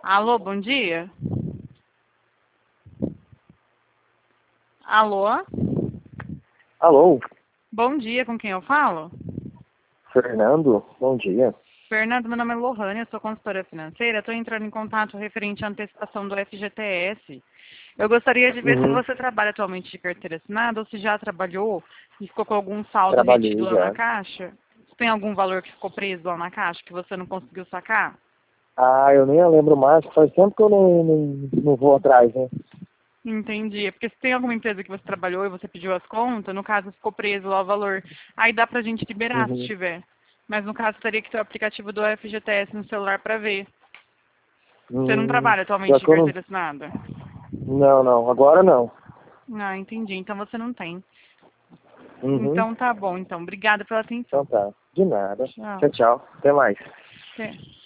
Alô, bom dia. Alô? Alô, Bom dia, com quem eu falo? Fernando, bom dia. Fernando, meu nome é Lohane, eu sou consultora financeira. Estou entrando em contato referente à antecipação do FGTS. Eu gostaria de ver se Uhum. você trabalha atualmente de carteira assinada ou se já trabalhou e ficou com algum saldo retido Trabalhei lá na já. caixa. Tem algum valor que ficou preso lá na caixa que você não conseguiu sacar? Ah, eu nem lembro mais, faz tempo que eu não vou atrás, né? Entendi. É porque se tem alguma empresa que você trabalhou e você pediu as contas, no caso ficou preso lá o valor. Aí dá pra gente liberar se Uhum. tiver. Mas no caso teria que ter o aplicativo do FGTS no celular pra ver. Você não trabalha atualmente Pior de que eu não... carteira assinada? Não, não, agora não. Ah, entendi. Então você não tem. Uhum. Então tá bom. Então, obrigada pela Então atenção. tá, de nada. Tchau. Tchau, tchau. Até mais. Até.